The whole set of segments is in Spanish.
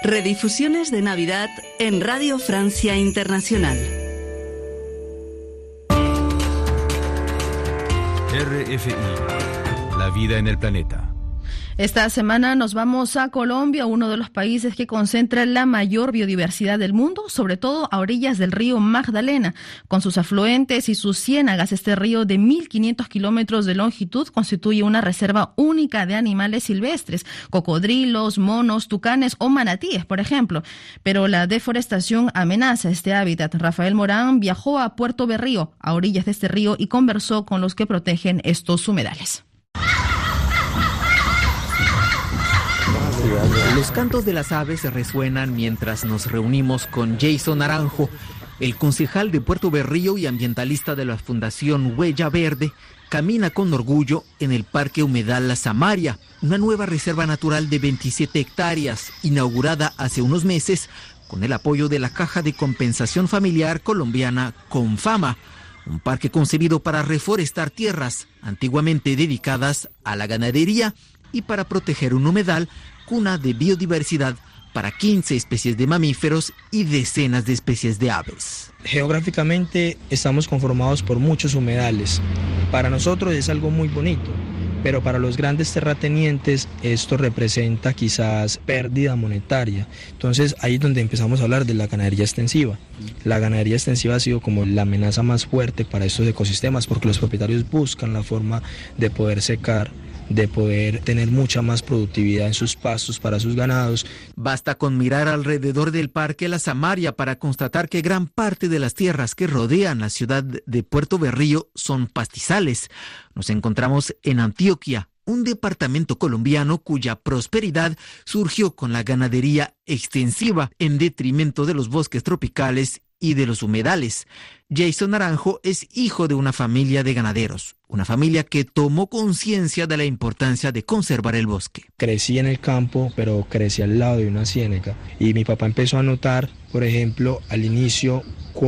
Redifusiones de Navidad en Radio Francia Internacional. RFI, la vida en el planeta. Esta semana nos vamos a Colombia, uno de los países que concentra la mayor biodiversidad del mundo, sobre todo a orillas del río Magdalena. Con sus afluentes y sus ciénagas, este río de 1.500 kilómetros de longitud constituye una reserva única de animales silvestres, cocodrilos, monos, tucanes o manatíes, por ejemplo. Pero la deforestación amenaza este hábitat. Rafael Morán viajó a Puerto Berrío, a orillas de este río, y conversó con los que protegen estos humedales. Los cantos de las aves resuenan mientras nos reunimos con Jason Naranjo, el concejal de Puerto Berrío y ambientalista de la Fundación Huella Verde. Camina con orgullo en el Parque Humedal La Samaria, una nueva reserva natural de 27 hectáreas, inaugurada hace unos meses con el apoyo de la Caja de Compensación Familiar colombiana Confama, un parque concebido para reforestar tierras antiguamente dedicadas a la ganadería y para proteger un humedal, cuna de biodiversidad para 15 especies de mamíferos y decenas de especies de aves. Geográficamente estamos conformados por muchos humedales. Para nosotros es algo muy bonito, pero para los grandes terratenientes esto representa quizás pérdida monetaria. Entonces ahí es donde empezamos a hablar de la ganadería extensiva. La ganadería extensiva ha sido como la amenaza más fuerte para estos ecosistemas, porque los propietarios buscan la forma de poder secar, de poder tener mucha más productividad en sus pastos para sus ganados. Basta con mirar alrededor del Parque La Samaria para constatar que gran parte de las tierras que rodean la ciudad de Puerto Berrío son pastizales. Nos encontramos en Antioquia, un departamento colombiano cuya prosperidad surgió con la ganadería extensiva en detrimento de los bosques tropicales y de los humedales. Jason Naranjo es hijo de una familia de ganaderos, una familia que tomó conciencia de la importancia de conservar el bosque. Crecí en el campo, pero crecí al lado de una ciénaga, y mi papá empezó a notar, por ejemplo, al inicio,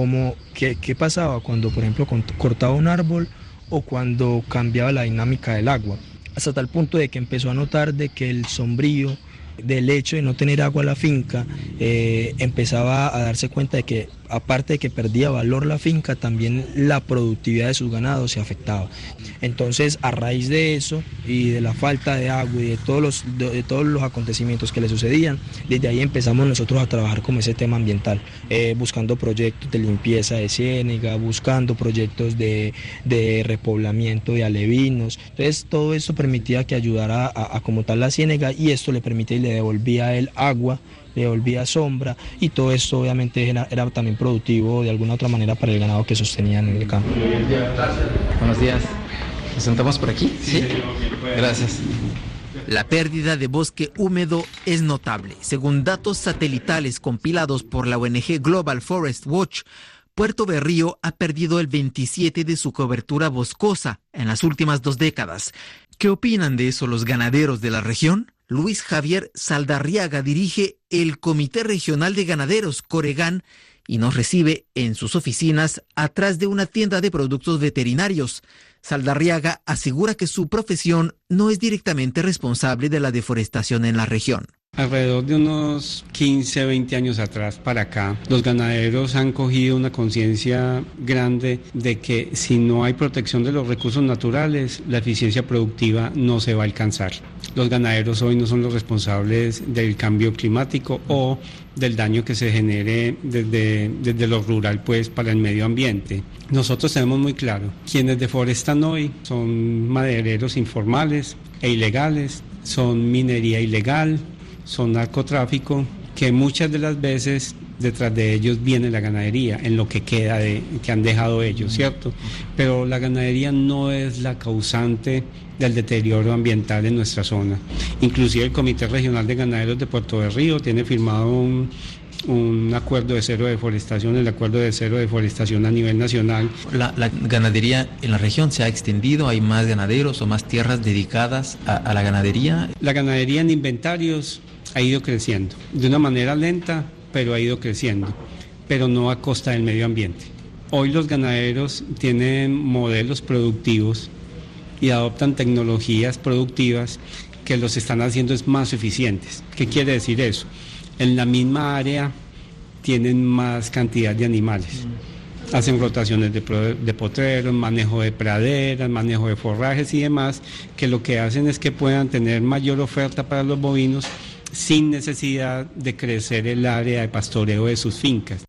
qué pasaba cuando, por ejemplo, cortaba un árbol o cuando cambiaba la dinámica del agua, hasta tal punto de que empezó a notar de que el sombrío del hecho de no tener agua a la finca, empezaba a darse cuenta de que, aparte de que perdía valor la finca, también la productividad de sus ganados se afectaba. Entonces, a raíz de eso y de la falta de agua y de todos los acontecimientos que le sucedían, desde ahí empezamos nosotros a trabajar con ese tema ambiental, buscando proyectos de limpieza de ciénaga, buscando proyectos de repoblamiento de alevinos. Entonces, todo esto permitía que ayudara a como tal la ciénaga, y esto le permitía y le devolvía a él agua, le devolvía sombra, y todo esto obviamente era también productivo de alguna otra manera para el ganado que sostenían en el campo. Buenos días. ¿Nos sentamos por aquí? Sí. Gracias. La pérdida de bosque húmedo es notable. Según datos satelitales compilados por la ONG Global Forest Watch, Puerto Berrío ha perdido el 27% de su cobertura boscosa en las últimas 2 décadas. ¿Qué opinan de eso los ganaderos de la región? Luis Javier Saldarriaga dirige el Comité Regional de Ganaderos, Coregán, y nos recibe en sus oficinas atrás de una tienda de productos veterinarios. Saldarriaga asegura que su profesión no es directamente responsable de la deforestación en la región. Alrededor de unos 15, 20 años atrás para acá, los ganaderos han cogido una conciencia grande de que si no hay protección de los recursos naturales, la eficiencia productiva no se va a alcanzar. Los ganaderos hoy no son los responsables del cambio climático o del daño que se genere desde lo rural, pues, para el medio ambiente. Nosotros tenemos muy claro, quienes deforestan hoy son madereros informales e ilegales, son minería ilegal, son narcotráfico, que muchas de las veces detrás de ellos viene la ganadería, en lo que queda que han dejado ellos, ¿cierto? Pero la ganadería no es la causante del deterioro ambiental en nuestra zona. Inclusive el Comité Regional de Ganaderos de Puerto Berrío tiene firmado un acuerdo de cero deforestación, el acuerdo de cero deforestación a nivel nacional. La ganadería en la región se ha extendido, hay más ganaderos o más tierras dedicadas a la ganadería. La ganadería en inventarios ha ido creciendo, de una manera lenta, pero ha ido creciendo, pero no a costa del medio ambiente. Hoy los ganaderos tienen modelos productivos y adoptan tecnologías productivas que los están haciendo más eficientes. ¿Qué quiere decir eso? en la misma área tienen más cantidad de animales. Hacen rotaciones de potreros, manejo de praderas, manejo de forrajes y demás, que lo que hacen es que puedan tener mayor oferta para los bovinos sin necesidad de crecer el área de pastoreo de sus fincas.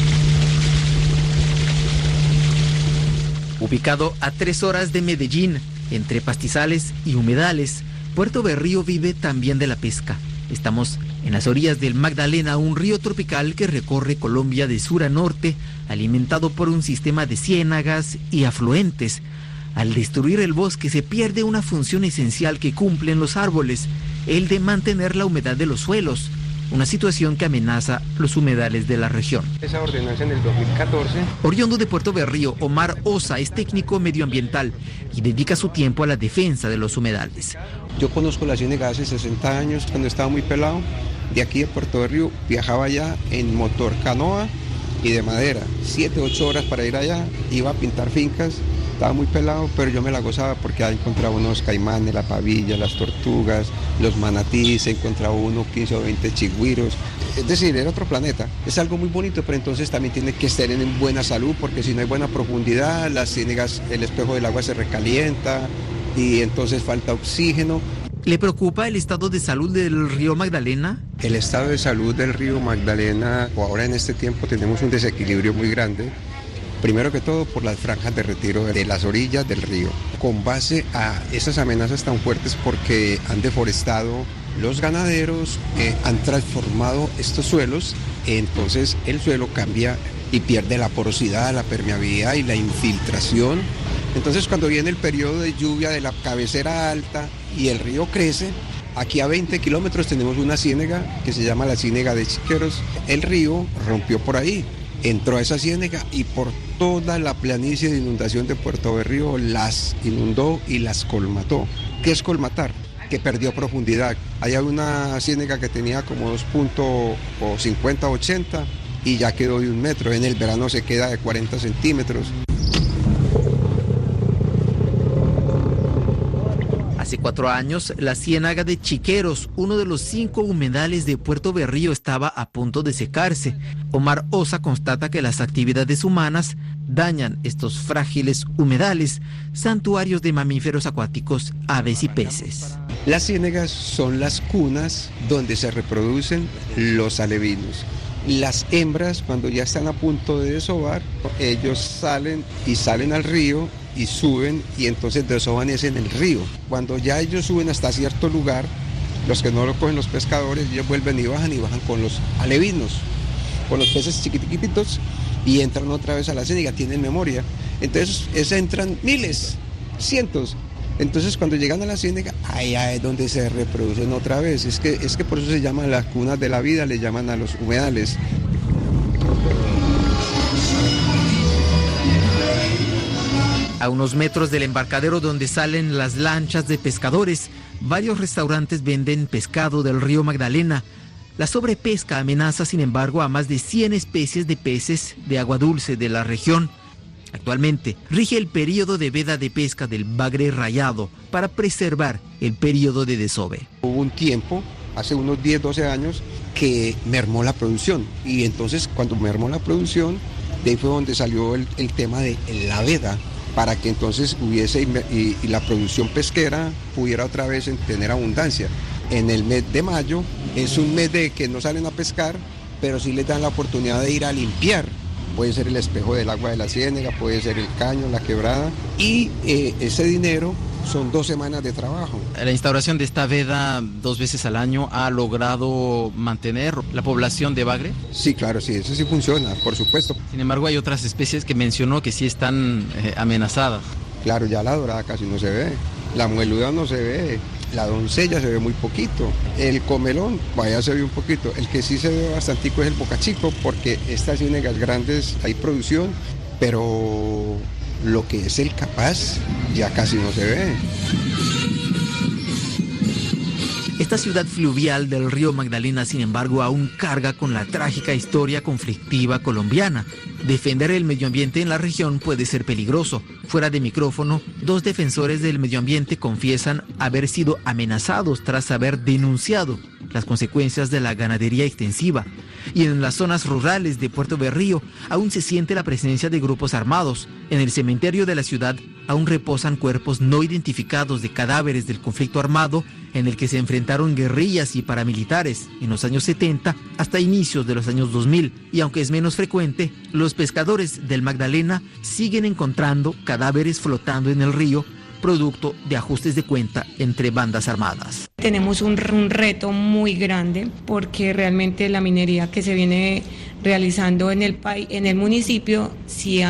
Ubicado a 3 horas de Medellín, entre pastizales y humedales, Puerto Berrío vive también de la pesca. Estamos en las orillas del Magdalena, un río tropical que recorre Colombia de sur a norte, alimentado por un sistema de ciénagas y afluentes. Al destruir el bosque se pierde una función esencial que cumplen los árboles, el de mantener la humedad de los suelos, una situación que amenaza los humedales de la región. Esa ordenanza en el 2014. Oriundo de Puerto Berrío, Omar Osa es técnico medioambiental y dedica su tiempo a la defensa de los humedales. Yo conozco la ciénaga hace 60 años, cuando estaba muy pelado. De aquí de Puerto Berrío viajaba allá en motor canoa y de madera, 7, 8 horas para ir allá, iba a pintar fincas. Estaba muy pelado, pero yo me la gozaba porque ahí encontraba unos caimanes, la pavilla, las tortugas, los manatíes, encontraba uno 15 o 20 chigüiros. Es decir, era otro planeta. Es algo muy bonito, pero entonces también tiene que estar en buena salud, porque si no hay buena profundidad, las ciénagas, el espejo del agua se recalienta y entonces falta oxígeno. ¿Le preocupa el estado de salud del río Magdalena? El estado de salud del río Magdalena, ahora en este tiempo tenemos un desequilibrio muy grande. Primero que todo por las franjas de retiro de las orillas del río, con base a esas amenazas tan fuertes porque han deforestado los ganaderos, han transformado estos suelos, entonces el suelo cambia y pierde la porosidad, la permeabilidad y la infiltración. Entonces cuando viene el periodo de lluvia de la cabecera alta y el río crece, aquí a 20 kilómetros tenemos una ciénaga que se llama la ciénaga de Chiqueros. El río rompió por ahí, entró a esa ciénaga y por toda la planicie de inundación de Puerto Berrío las inundó y las colmató. ¿Qué es colmatar? Que perdió profundidad. Hay una ciénaga que tenía como 2.50, 80 y ya quedó de 1 metro. En el verano se queda de 40 centímetros. Hace 4 años, la ciénaga de Chiqueros, uno de los 5 humedales de Puerto Berrío, estaba a punto de secarse. Omar Osa constata que las actividades humanas dañan estos frágiles humedales, santuarios de mamíferos acuáticos, aves y peces. Las ciénagas son las cunas donde se reproducen los alevinos. Las hembras, cuando ya están a punto de desovar, ellos salen al río y suben y entonces desovan en el río. Cuando ya ellos suben hasta cierto lugar, los que no lo cogen los pescadores, ellos vuelven y bajan con los alevinos, con los peces chiquititos y entran otra vez a la ciénaga, tienen memoria. Entonces entran miles, cientos. Entonces cuando llegan a la ciénaga, allá es donde se reproducen otra vez. Es que por eso se llaman las cunas de la vida, le llaman a los humedales. A unos metros del embarcadero donde salen las lanchas de pescadores, varios restaurantes venden pescado del río Magdalena. La sobrepesca amenaza, sin embargo, a más de 100 especies de peces de agua dulce de la región. Actualmente rige el período de veda de pesca del bagre rayado para preservar el período de desove. Hubo un tiempo, hace unos 10, 12 años, que mermó la producción. Y entonces cuando mermó la producción, de ahí fue donde salió el tema de la veda, para que entonces hubiese y la producción pesquera pudiera otra vez tener abundancia. En el mes de mayo es un mes de que no salen a pescar, pero sí les dan la oportunidad de ir a limpiar. Puede ser el espejo del agua de la ciénaga, puede ser el caño, la quebrada, y ese dinero son 2 semanas de trabajo. La instauración de esta veda 2 veces al año ha logrado mantener la población de bagre. Sí, claro, sí, eso sí funciona, por supuesto. Sin embargo, hay otras especies que mencionó que sí están amenazadas. Claro, ya la dorada casi no se ve, la mueluda no se ve, la doncella se ve muy poquito, el comelón, vaya se ve un poquito, el que sí se ve bastantico es el bocachico, porque estas ciénagas grandes hay producción, pero lo que es el capaz ya casi no se ve. Esta ciudad fluvial del río Magdalena, sin embargo, aún carga con la trágica historia conflictiva colombiana. Defender el medio ambiente en la región puede ser peligroso. Fuera de micrófono, 2 defensores del medio ambiente confiesan haber sido amenazados tras haber denunciado las consecuencias de la ganadería extensiva. Y en las zonas rurales de Puerto Berrío aún se siente la presencia de grupos armados. En el cementerio de la ciudad aún reposan cuerpos no identificados de cadáveres del conflicto armado en el que se enfrentaron guerrillas y paramilitares en los años 70 hasta inicios de los años 2000. Y aunque es menos frecuente, los pescadores del Magdalena siguen encontrando cadáveres flotando en el río, producto de ajustes de cuenta entre bandas armadas. Tenemos un reto muy grande porque realmente la minería que se viene realizando en el municipio, si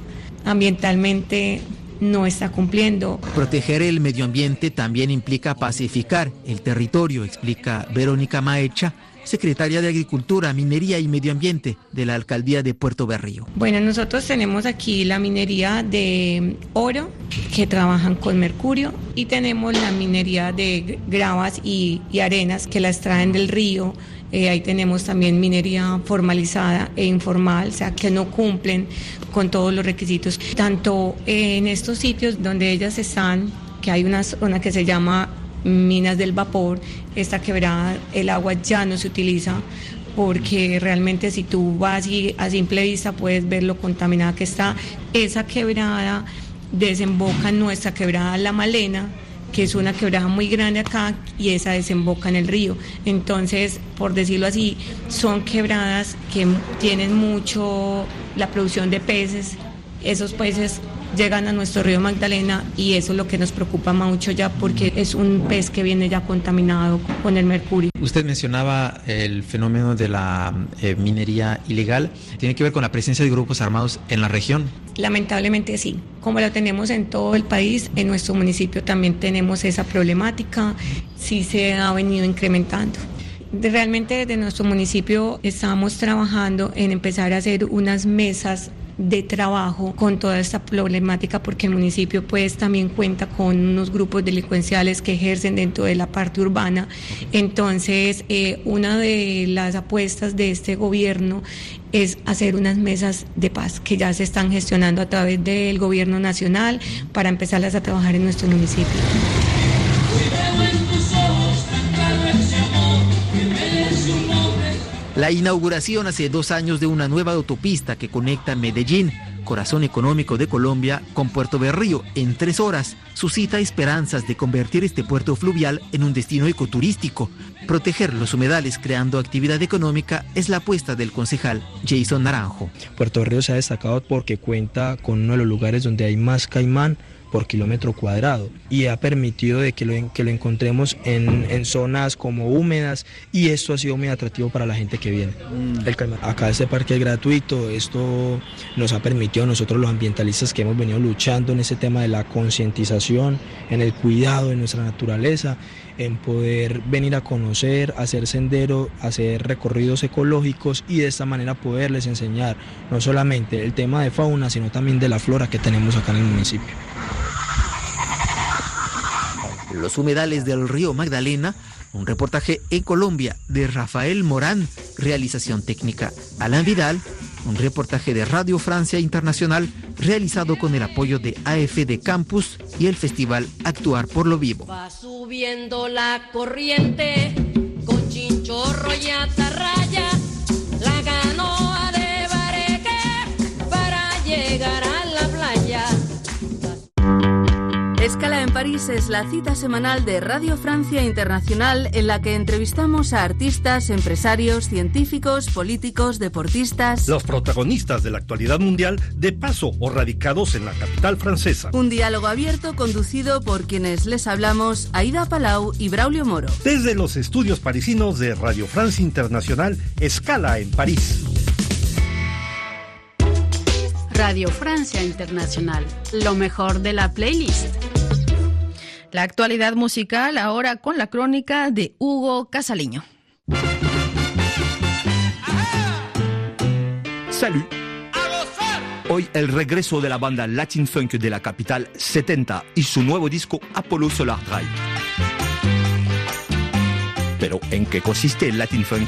ambientalmente no está cumpliendo. Proteger el medio ambiente también implica pacificar el territorio, explica Verónica Maecha, secretaria de Agricultura, Minería y Medio Ambiente de la Alcaldía de Puerto Berrío. Bueno, nosotros tenemos aquí la minería de oro, que trabajan con mercurio, y tenemos la minería de gravas y arenas, que la extraen del río. Ahí tenemos también minería formalizada e informal, o sea, que no cumplen con todos los requisitos. Tanto en estos sitios donde ellas están, que hay una zona que se llama Minas del Vapor, esta quebrada, el agua ya no se utiliza porque realmente si tú vas y a simple vista puedes ver lo contaminada que está. Esa quebrada desemboca en nuestra quebrada La Malena, que es una quebrada muy grande acá, y esa desemboca en el río. Entonces, por decirlo así, son quebradas que tienen mucho la producción de peces. Esos peces llegan a nuestro río Magdalena y eso es lo que nos preocupa mucho ya, porque es un pez que viene ya contaminado con el mercurio. Usted mencionaba el fenómeno de la minería ilegal. ¿Tiene que ver con la presencia de grupos armados en la región? Lamentablemente sí. Como lo tenemos en todo el país, en nuestro municipio también tenemos esa problemática. Sí se ha venido incrementando. Realmente desde nuestro municipio estamos trabajando en empezar a hacer unas mesas de trabajo con toda esta problemática, porque el municipio pues también cuenta con unos grupos delincuenciales que ejercen dentro de la parte urbana. Entonces una de las apuestas de este gobierno es hacer unas mesas de paz que ya se están gestionando a través del gobierno nacional para empezarlas a trabajar en nuestro municipio. La inauguración hace 2 años de una nueva autopista que conecta Medellín, corazón económico de Colombia, con Puerto Berrío en 3 horas, suscita esperanzas de convertir este puerto fluvial en un destino ecoturístico. Proteger los humedales creando actividad económica es la apuesta del concejal Jason Naranjo. Puerto Berrío se ha destacado porque cuenta con uno de los lugares donde hay más caimán por kilómetro cuadrado y ha permitido de que lo encontremos en zonas como húmedas, y esto ha sido muy atractivo para la gente que viene. Acá este parque es gratuito. Esto nos ha permitido a nosotros los ambientalistas que hemos venido luchando en ese tema de la concientización, en el cuidado de nuestra naturaleza, en poder venir a conocer, hacer sendero, hacer recorridos ecológicos y de esta manera poderles enseñar no solamente el tema de fauna, sino también de la flora que tenemos acá en el municipio. Los humedales del río Magdalena, un reportaje en Colombia de Rafael Morán, realización técnica Alan Vidal, un reportaje de Radio Francia Internacional realizado con el apoyo de AFD Campus y el festival Actuar por lo Vivo. Va subiendo la corriente con chinchorro y atarraya, la canoa de Bareque para llegar a la playa. Escala en París es la cita semanal de Radio Francia Internacional en la que entrevistamos a artistas, empresarios, científicos, políticos, deportistas. Los protagonistas de la actualidad mundial de paso o radicados en la capital francesa. Un diálogo abierto conducido por quienes les hablamos, Aida Palau y Braulio Moro. Desde los estudios parisinos de Radio Francia Internacional, Escala en París. Radio Francia Internacional, lo mejor de la playlist. La actualidad musical ahora con la crónica de Hugo Casaliño. Salut. Hoy el regreso de la banda Latin Funk de la capital 70 y su nuevo disco Apollo Solar Drive. Pero ¿en qué consiste el Latin Funk?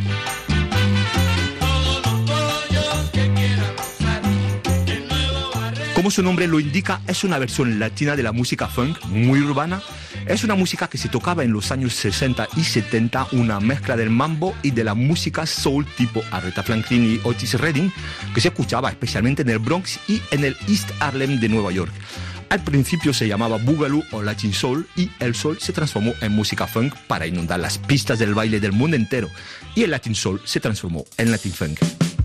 Como su nombre lo indica, es una versión latina de la música funk, muy urbana. Es una música que se tocaba en los años 60 y 70, una mezcla del mambo y de la música soul tipo Aretha Franklin y Otis Redding, que se escuchaba especialmente en el Bronx y en el East Harlem de Nueva York. Al principio se llamaba Boogaloo o Latin Soul y el soul se transformó en música funk para inundar las pistas del baile del mundo entero, y el Latin Soul se transformó en Latin Funk.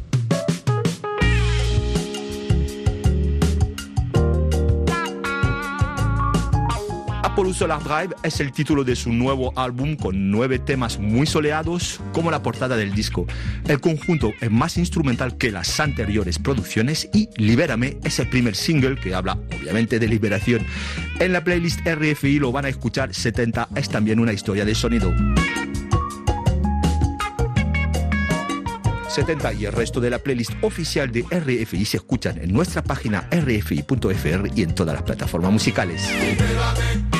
Apollo Solar Drive es el título de su nuevo álbum con 9 temas muy soleados, como la portada del disco. El conjunto es más instrumental que las anteriores producciones y Libérame es el primer single que habla obviamente de liberación. En la playlist RFI lo van a escuchar. 70 es también una historia de sonido. 70 y el resto de la playlist oficial de RFI se escuchan en nuestra página rfi.fr y en todas las plataformas musicales.